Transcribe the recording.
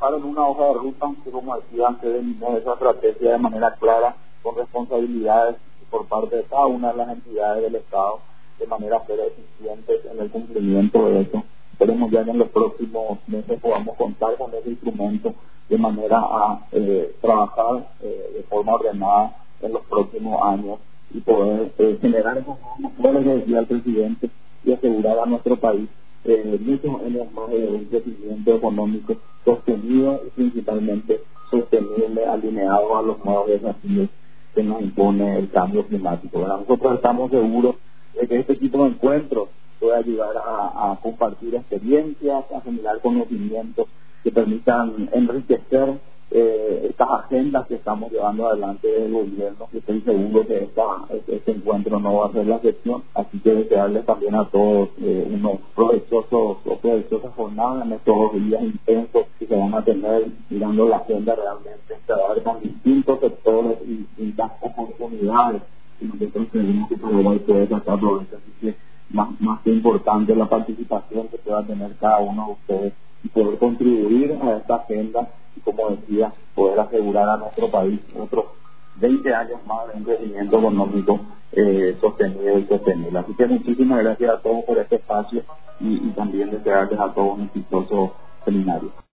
trabajar en una hoja de ruta que, como decía antes, definimos esa estrategia de manera clara, con responsabilidades por parte de cada una de las entidades del Estado, de manera ser eficientes en el cumplimiento de eso. Esperemos ya que en los próximos meses podamos contar con ese instrumento de manera a trabajar de forma ordenada en los próximos años y poder generar esos motores, que decía el presidente, y asegurar a nuestro país muchos años más de un crecimiento económico sostenido y principalmente sostenible, alineado a los nuevos desafíos que nos impone el cambio climático, ¿verdad? Nosotros estamos seguros de que este tipo de encuentros puede ayudar a compartir experiencias, a generar conocimientos que permitan enriquecer estas agendas que estamos llevando adelante del gobierno. Y estoy seguro que este encuentro no va a ser la excepción, así que desearles también a todos unos provechosas jornadas en estos 2 días intensos que se van a tener, mirando la agenda realmente, se va a ver con distintos sectores y distintas oportunidades, y nosotros creemos que Paraguay puede sacar provecho. Así que más que importante la participación que pueda tener cada uno de ustedes y poder contribuir a esta agenda y, como decía, poder asegurar a nuestro país otros 20 años más de un crecimiento económico sostenido y sostenible. Así que muchísimas gracias a todos por este espacio y también desearles a todos un exitoso seminario.